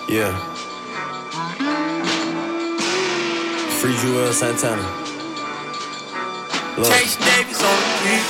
Yeah. Free Joel Santana. Look. Chase Davis on the beat.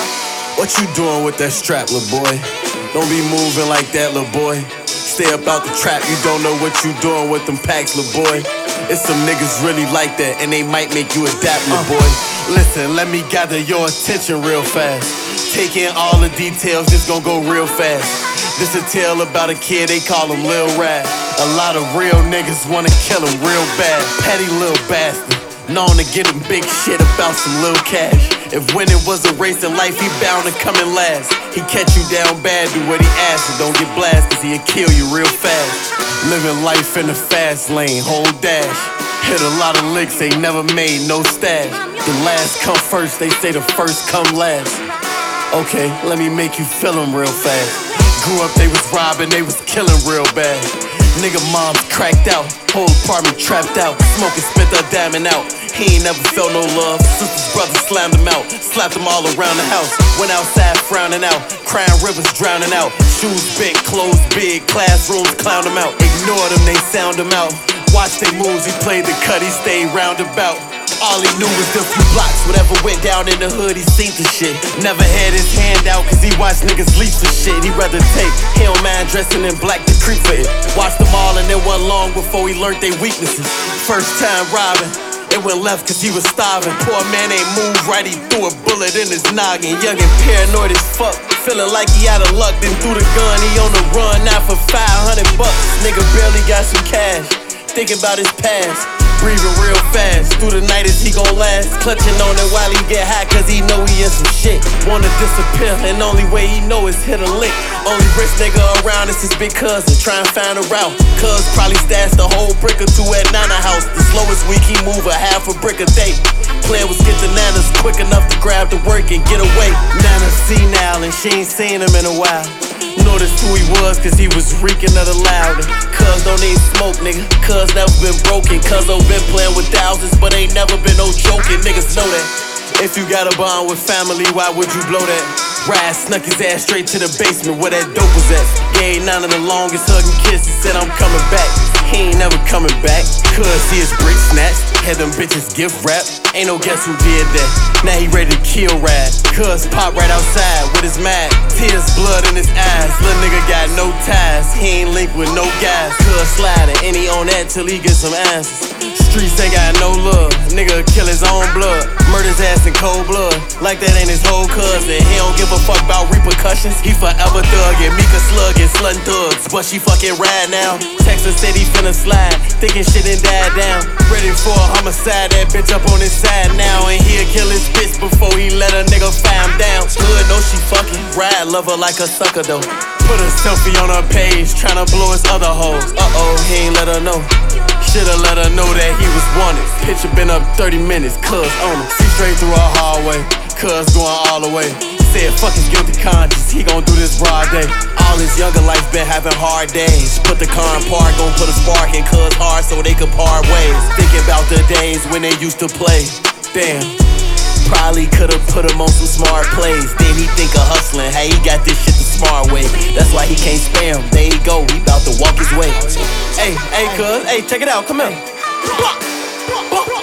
What you doing with that strap, lil' boy? Don't be moving like that, lil' boy. Stay up out the trap, you don't know what you doing with them packs, lil' boy. It's some niggas really like that, and they might make you adapt, lil' boy. Listen, let me gather your attention real fast. Take in all the details, this gon' go real fast. This a tale about a kid, they call him Lil Rad. A lot of real niggas wanna kill him real bad. Petty little bastard, known to get him big shit about some little cash. If winning was a race in life, he bound to come in last. He catch you down bad, do what he asks, and don't get blasted, cause he'll kill you real fast. Living life in the fast lane, whole dash. Hit a lot of licks, they never made no stash. The last come first, they say the first come last. Okay, let me make you feel them real fast. Grew up, they was robbing, they was killing real bad. Nigga moms cracked out, whole apartment trapped out. Smoking, spent a diamond out. He ain't never felt no love. Sisters, brothers slammed him out, slapped him all around the house. Went outside frowning out, crying rivers drowning out. Shoes bent, clothes big, classrooms clown him out. Ignored him, they sound him out. Watch they moves, he played the cut, he stayed roundabout. All he knew was the few blocks. Whatever went down in the hood, he seen the shit. Never had his hand out, cause he watched niggas leave for shit. He rather take, he don't mind dressing in black to creep for it. Watched them all and it wasn't long before he learned their weaknesses. First time robbing, it went left cause he was starving. Poor man ain't moved right, he threw a bullet in his noggin. Young and paranoid as fuck, feeling like he out of luck. Then threw the gun, he on the run now for 500 bucks. Nigga barely got some cash, thinking about his past. Breathing real fast, through the night is he gon' last. Clutching on it while he get high, cause he know he in some shit. Wanna disappear, and only way he know is hit a lick. Only rich nigga around is his big cousin, try and find a route. Cuz probably stashed a whole brick or two at Nana house. The slowest week he move a half a brick a day. Player was get the nanas quick enough to grab the work and get away. Nana senile and she ain't seen him in a while. Noticed who he was cause he was reeking of the loud. Cuz don't need smoke, nigga. Cuz never been broken. Cuz been playing with thousands, but ain't never been no joking. Niggas know that. If you got a bond with family, why would you blow that? Ride snuck his ass straight to the basement where that dope was at. Gave none of the longest hugging kisses, said I'm coming back. He ain't never coming back, cuz see his brick snatched. Had them bitches gift wrapped. Ain't no guess who did that. Now he ready to kill Rad. Cuz pop right outside with his mag. Tears, blood in his eyes. Little nigga got no ties. He ain't linked with no guys. Cuz sliding, and he on that till he get some answers. Streets ain't got no love. Nigga kill his own blood. Murder his ass in cold blood. Like that ain't his whole cousin. He don't give a fuck about repercussions. He forever thug and Mika slug and slutting thugs. But she fucking Rad now. Texas said he finna slide. Thinking shit done died down. Ready for a homicide. That bitch up on his side now. And he'll kill his bitch before he let a nigga find him down. Good, know she fucking. Rad love her like a sucker though. Put a selfie on her page, tryna blow his other hoes. Uh-oh, he ain't let her know. Shoulda let her know that he was wanted. Picture been up 30 minutes, cuz on him. See straight through her hallway, cuz going all the way. Said fuck his guilty conscience, he gon' do this broad day. All his younger life been having hard days. Put the car in park, gon' put a spark in cuz hard so they could part ways. Thinking about the days when they used to play. Damn. Probably could've put him on some smart plays. Then he think of hustling, hey, he got this shit the smart way. That's why he can't spare him. There he go, he bout to walk his way. Hey, cuz, hey, check it out, come here.